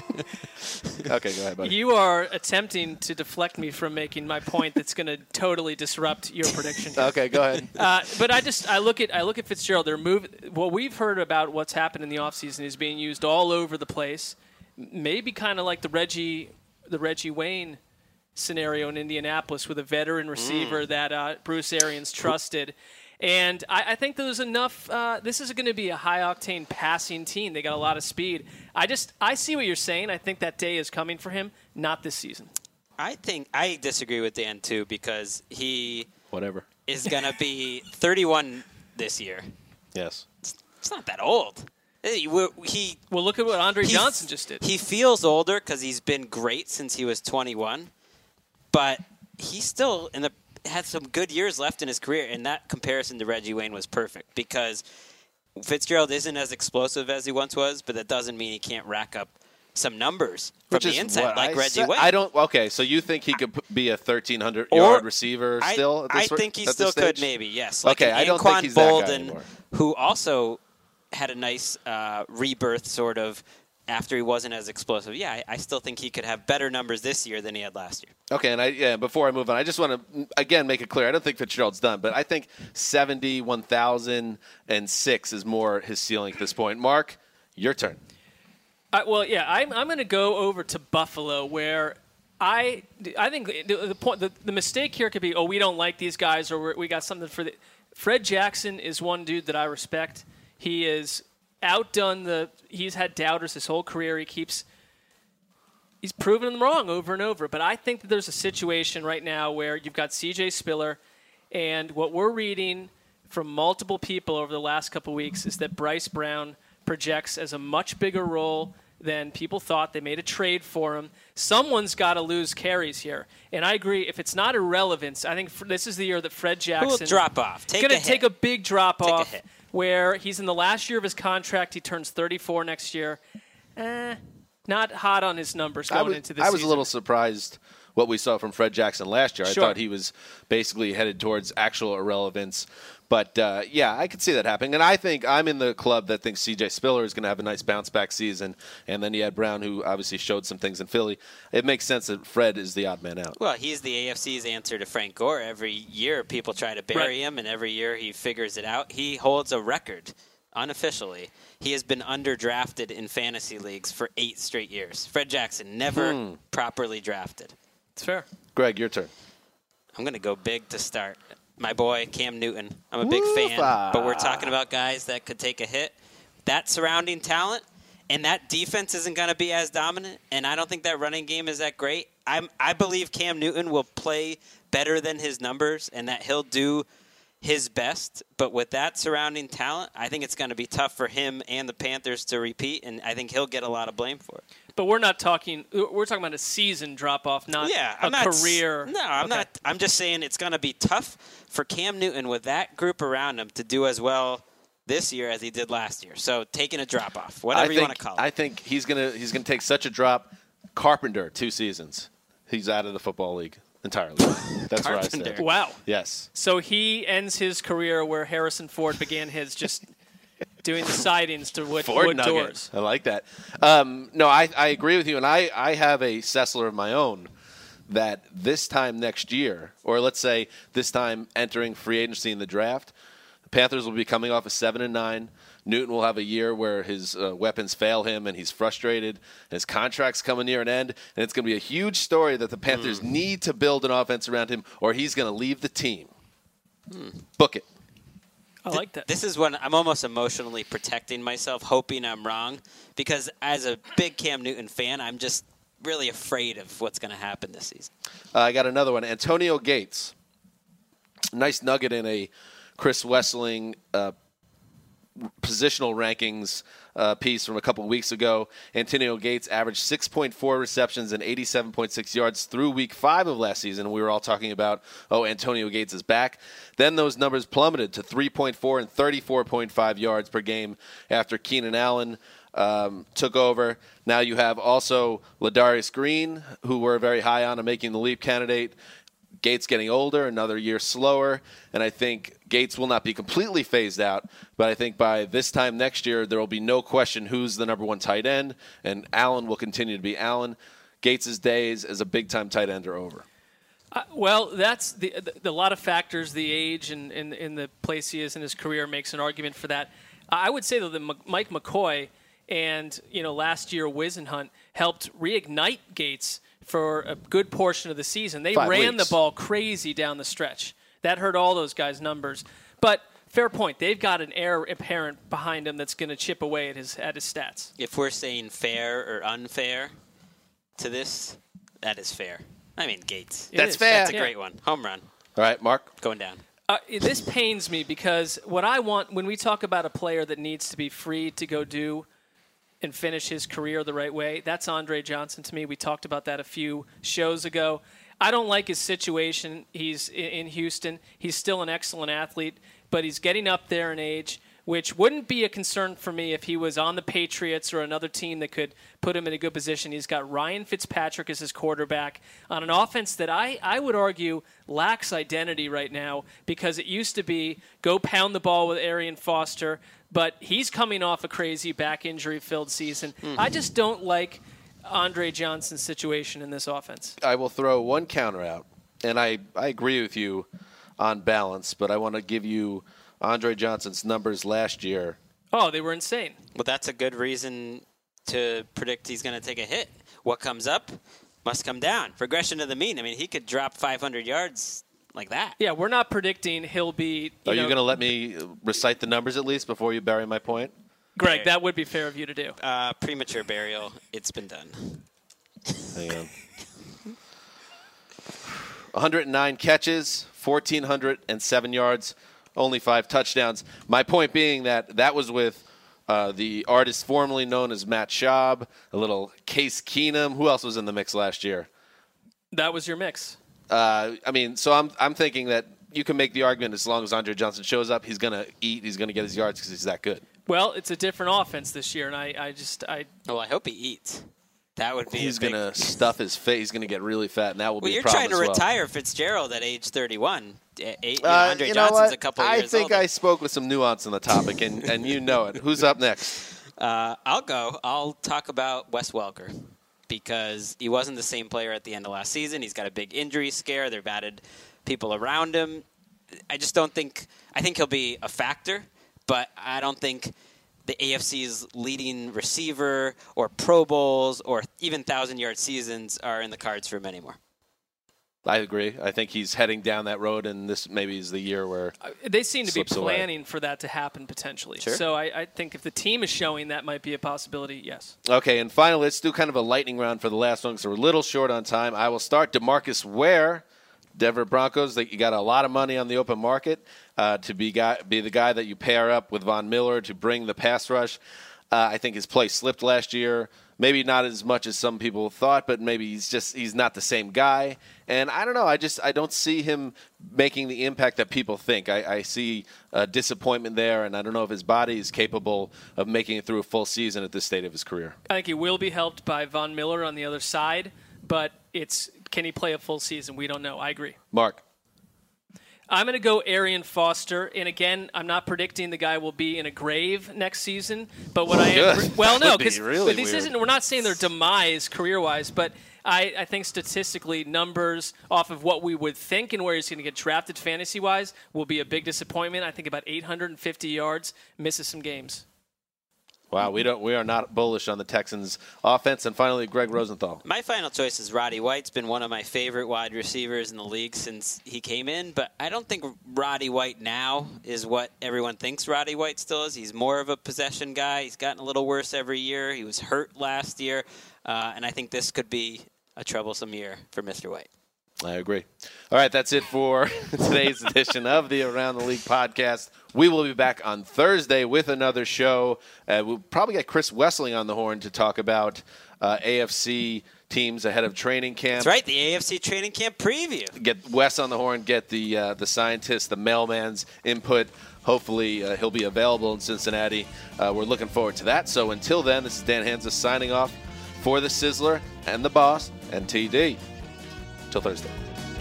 Okay, go ahead, buddy. You are attempting to deflect me from making my point that's going to totally disrupt your prediction. Okay, go ahead. But I look at Fitzgerald. What we've heard about what's happened in the offseason is being used all over the place. Maybe kind of like the Reggie Wayne scenario in Indianapolis with a veteran receiver that Bruce Arians trusted. And I think there's enough. This is going to be a high-octane passing team. They got a lot of speed. I see what you're saying. I think that day is coming for him, not this season. I disagree with Dan, too, because he is going to be 31 this year. Yes. It's not that old. Well, look at what Andre Johnson just did. He feels older because he's been great since he was 21, but he's still had some good years left in his career, and that comparison to Reggie Wayne was perfect because Fitzgerald isn't as explosive as he once was, but that doesn't mean he can't rack up some numbers from the inside like Reggie Wayne. Okay, so you think he could be a 1,300-yard receiver still? I think he still could, maybe, yes. Like okay, I don't think he's that guy anymore. Who also had a nice rebirth sort of after he wasn't as explosive. Yeah, I still think he could have better numbers this year than he had last year. Okay, and before I move on, I just want to, again, make it clear. I don't think Fitzgerald's done, but I think 70, 1,006 is more his ceiling at this point. Mark, your turn. I'm going to go over to Buffalo where I think the mistake here could be, we don't like these guys or we got something for Fred Jackson is one dude that I respect. He is outdone he's had doubters his whole career. He's proven them wrong over and over. But I think that there's a situation right now where you've got C.J. Spiller, and what we're reading from multiple people over the last couple weeks is that Bryce Brown projects as a much bigger role than people thought. They made a trade for him. Someone's got to lose carries here. And I agree, if it's not irrelevance, I think this is the year that Fred Jackson will drop off. Going to take a big drop off. Where he's in the last year of his contract. He turns 34 next year. Not hot on his numbers going into this season. I was a little surprised what we saw from Fred Jackson last year. I thought he was basically headed towards actual irrelevance. But, I could see that happening. And I think I'm in the club that thinks C.J. Spiller is going to have a nice bounce-back season. And then you had Brown, who obviously showed some things in Philly. It makes sense that Fred is the odd man out. Well, he's the AFC's answer to Frank Gore. Every year people try to bury him, and every year he figures it out. He holds a record, unofficially. He has been underdrafted in fantasy leagues for 8 straight years. Fred Jackson, never properly drafted. It's fair. Greg, your turn. I'm going to go big to start. My boy, Cam Newton. I'm a big fan, but we're talking about guys that could take a hit. That surrounding talent and that defense isn't going to be as dominant, and I don't think that running game is that great. I believe Cam Newton will play better than his numbers and that he'll do his best, but with that surrounding talent, I think it's going to be tough for him and the Panthers to repeat, and I think he'll get a lot of blame for it. But we're talking about a season drop-off, not career. No, I'm not. I'm just saying it's going to be tough for Cam Newton with that group around him to do as well this year as he did last year. So taking a drop-off, whatever you want to call it. I think he's gonna take such a drop. Carpenter, 2 seasons. He's out of the football league entirely. That's what I said. Wow. Yes. So he ends his career where Harrison Ford began his, just doing the sidings to wood doors. I like that. No, I agree with you, and I have a Sessler of my own that this time next year, or let's say this time entering free agency in the draft, the Panthers will be coming off a 7-9. Newton will have a year where his weapons fail him and he's frustrated. And his contract's coming near an end, and it's going to be a huge story that the Panthers need to build an offense around him, or he's going to leave the team. Book it. I like that. This is when I'm almost emotionally protecting myself, hoping I'm wrong, because as a big Cam Newton fan, I'm just really afraid of what's going to happen this season. I got another one. Antonio Gates. Nice nugget in a Chris Wesseling positional rankings piece from a couple weeks ago. Antonio Gates averaged 6.4 receptions and 87.6 yards through week 5 of last season. We were all talking about, Antonio Gates is back. Then those numbers plummeted to 3.4 and 34.5 yards per game after Keenan Allen took over. Now you have also Ladarius Green, who we're very high on a making the leap candidate. Gates getting older, another year slower, and I think Gates will not be completely phased out, but I think by this time next year, there will be no question who's the number one tight end, and Allen will continue to be Allen. Gates' days as a big-time tight end are over. Well, that's the lot of factors. The age and the place he is in his career makes an argument for that. I would say, though, that Mike McCoy and last year Wisenhunt helped reignite Gates for a good portion of the season. They ran the ball crazy down the stretch. That hurt all those guys' numbers. But fair point. They've got an heir apparent behind him that's going to chip away at his stats. If we're saying fair or unfair to this, that is fair. I mean, Gates. That's fair. That's a great one. Home run. All right, Mark? Going down. This pains me because what I want when we talk about a player that needs to be free to go do and finish his career the right way, that's Andre Johnson to me. We talked about that a few shows ago. I don't like his situation. He's in Houston. He's still an excellent athlete, but he's getting up there in age, which wouldn't be a concern for me if he was on the Patriots or another team that could put him in a good position. He's got Ryan Fitzpatrick as his quarterback on an offense that I would argue lacks identity right now because it used to be go pound the ball with Arian Foster, but he's coming off a crazy back injury-filled season. I just don't like Andre Johnson's situation in this offense. I will throw one counter out, and I agree with you on balance, but I want to give you Andre Johnson's numbers last year. Oh, they were insane. Well, that's a good reason to predict he's going to take a hit. What comes up must come down. Regression to the mean. I mean, he could drop 500 yards like that. Yeah, we're not predicting he'll be... Are you going to let me recite the numbers at least before you bury my point? Greg, that would be fair of you to do. Premature burial. It's been done. Hang on. 109 catches, 1,407 yards, only 5 touchdowns. My point being that was with the artist formerly known as Matt Schaub, a little Case Keenum. Who else was in the mix last year? That was your mix. So I'm thinking that you can make the argument as long as Andre Johnson shows up, he's going to eat, he's going to get his yards because he's that good. Well, it's a different offense this year, and I hope he eats. That would be. He's going to stuff his face. He's going to get really fat, and that will be a problem. You're trying to retire Fitzgerald at age 31. Andre Johnson's a couple years older. I think I spoke with some nuance on the topic, and you know it. Who's up next? I'll go. I'll talk about Wes Welker because he wasn't the same player at the end of last season. He's got a big injury scare. They've added people around him. I just don't think – I think he'll be a factor, but I don't think the AFC's leading receiver or Pro Bowls or even 1,000-yard seasons are in the cards for him anymore. I agree. I think he's heading down that road, and this maybe is the year where they seem to be planning for that to happen potentially. Sure. So I think if the team is showing that might be a possibility, yes. Okay, and finally, let's do kind of a lightning round for the last one because we're a little short on time. I will start. DeMarcus Ware, Denver Broncos. You got a lot of money on the open market to be the guy that you pair up with Von Miller to bring the pass rush. I think his play slipped last year. Maybe not as much as some people thought, but maybe he's not the same guy. And I don't know. I don't see him making the impact that people think. I see a disappointment there, and I don't know if his body is capable of making it through a full season at this state of his career. I think he will be helped by Von Miller on the other side, but can he play a full season? We don't know. I agree. Mark. I'm going to go Arian Foster, and again, I'm not predicting the guy will be in a grave next season. But what I am, well, no, because we're not saying their demise career-wise, but I think statistically, numbers off of what we would think and where he's going to get drafted fantasy-wise will be a big disappointment. I think about 850 yards, misses some games. Wow, we are not bullish on the Texans' offense. And finally, Greg Rosenthal. My final choice is Roddy White's been one of my favorite wide receivers in the league since he came in, but I don't think Roddy White now is what everyone thinks Roddy White still is. He's more of a possession guy. He's gotten a little worse every year. He was hurt last year, and I think this could be a troublesome year for Mr. White. I agree. All right, that's it for today's edition of the Around the League podcast. We will be back on Thursday with another show. We'll probably get Chris Wessling on the horn to talk about AFC teams ahead of training camp. That's right, the AFC training camp preview. Get Wes on the horn, get the scientists, the mailman's input. Hopefully he'll be available in Cincinnati. We're looking forward to that. So until then, this is Dan Hansa signing off for the Sizzler and the Boss and TD. Till Thursday.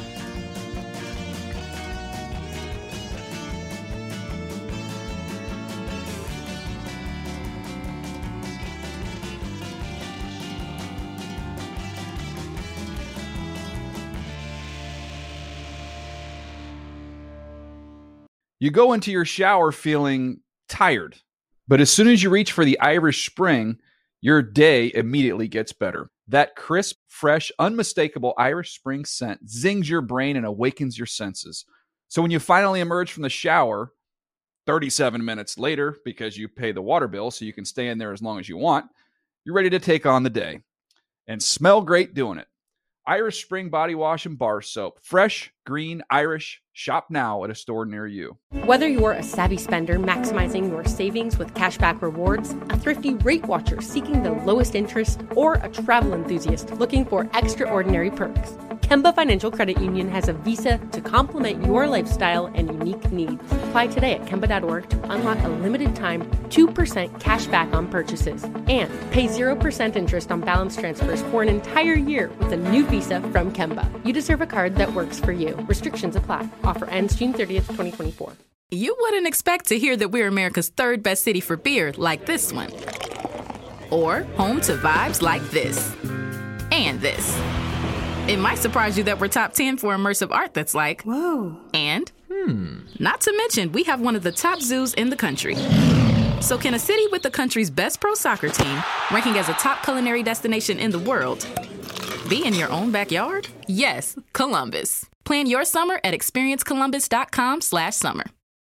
You go into your shower feeling tired, but as soon as you reach for the Irish Spring, your day immediately gets better. That crisp, fresh, unmistakable Irish Spring scent zings your brain and awakens your senses. So when you finally emerge from the shower, 37 minutes later, because you pay the water bill so you can stay in there as long as you want, you're ready to take on the day and smell great doing it. Irish Spring Body Wash and Bar Soap. Fresh, green, Irish. Shop now at a store near you. Whether you're a savvy spender maximizing your savings with cashback rewards, a thrifty rate watcher seeking the lowest interest, or a travel enthusiast looking for extraordinary perks, Kemba Financial Credit Union has a visa to complement your lifestyle and unique needs. Apply today at Kemba.org to unlock a limited time 2% cash back on purchases and pay 0% interest on balance transfers for an entire year with a new visa from Kemba. You deserve a card that works for you. Restrictions apply. Offer ends June 30th, 2024. You wouldn't expect to hear that we're America's third best city for beer like this one. Or home to vibes like this. And this. It might surprise you that we're top 10 for immersive art that's like, whoa. And, not to mention, we have one of the top zoos in the country. So can a city with the country's best pro soccer team, ranking as a top culinary destination in the world, be in your own backyard? Yes, Columbus. Plan your summer at experiencecolumbus.com/summer.